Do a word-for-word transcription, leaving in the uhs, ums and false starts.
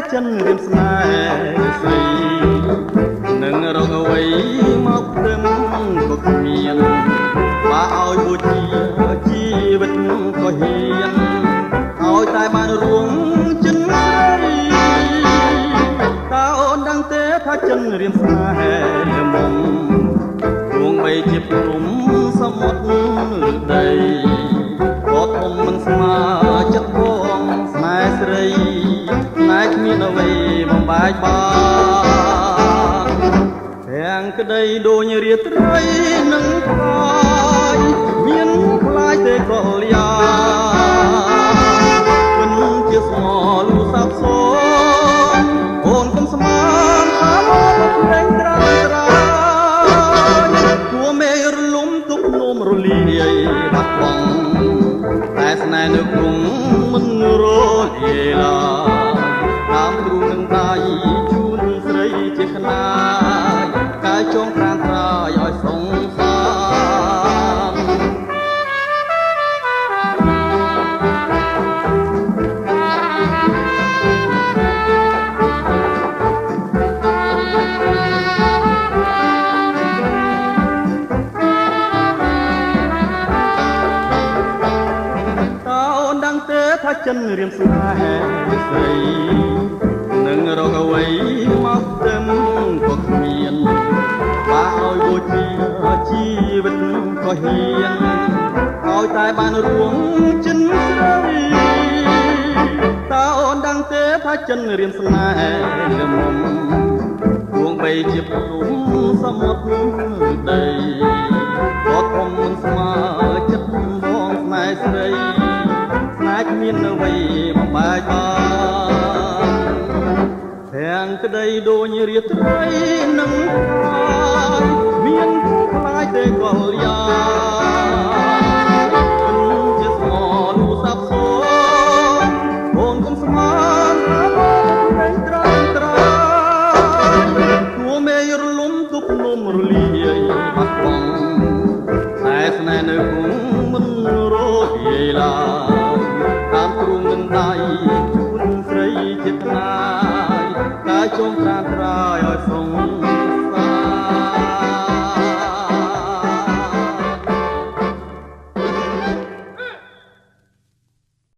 ចិនរៀមស្នេហ៍ស្រីនឹងរកអ្វីមកទឹមក៏គ្មានបើឲ្យបូជាជីវិតក៏ហ៊ានឲ្យតែបានរួមចិនស្រីតើអូនដឹងទេថាចិនរៀមស្នេហ៍មុំរួងបីជាព្រំសមុទ្រលើដីក៏ធំមិនស្មើចិត្តបងស្នេហ៍ស្រីស្នេហ៍គ្មានអ្វីបំបែកបានទាំងក្តីដូចរាត្រីនឹងខ្លាយមានខ្លាយទេកលយាពិនជាស្មោលូសាប់សូនអូនកុំស្មានថាមកព្រេងត្រាត្រាគួមេរលំទុកនោមរលាយបាត់បង់តែស្នេហ៍នៅគង់មិនរលាយឡើយតាមគ្រូនឹងដៃជូនស្រីជាខ្នាយកាយចងប្រានត្រាយឲ្យសងសានថាចិនរៀមស្នេហ៍ស្រីនឹងរកអ្វីមកទឹមក៏គ្មានបើឲ្យបូជាជីវិតក៏ហ៊ានឲ្យតែបានរួមចិនស្រីតើអូនដឹងទេថាចិនរៀមស្នេហ៍មុំរួងបីជាព្រំសមុទ្រដីក៏ធំមិនស្មើចិត្តបងស្នេហ៍ស្រីគ្មានអ្វីបំបែកបានទាំងក្តីដូចរាត្រីនឹងខ្លាយមានខ្លាយទេកលយាជាស្មោលូសាប់សូនអូនកុំស្មានថាបងព្រេងត្រាត្រាគួមេរលំទុកនោមរលាយបាត់បង់តែស្នេហ៍នៅគង់មិនរលាយឡើយតាមគ្រូនឹងដៃជូនស្រីជាខ្នាយកាយចងប្រានត្រាយឲ្យ